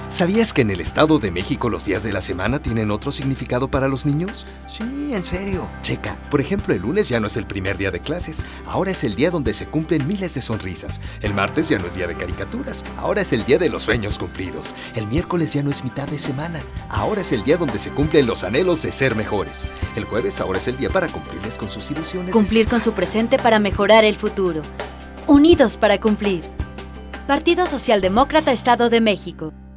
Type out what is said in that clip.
¿Sabías que en el Estado de México los días de la semana tienen otro significado para los niños? Sí, en serio. Checa. Por ejemplo, el lunes ya no es el primer día de clases. Ahora es el día donde se cumplen miles de sonrisas. El martes ya no es día de caricaturas. Ahora es el día de los sueños cumplidos. El miércoles ya no es mitad de semana. Ahora es el día donde se cumplen los anhelos de ser mejores. El jueves ahora es el día para cumplirles con sus ilusiones. Cumplir con su presente para mejorar el futuro. Unidos para cumplir. Partido Socialdemócrata, Estado de México.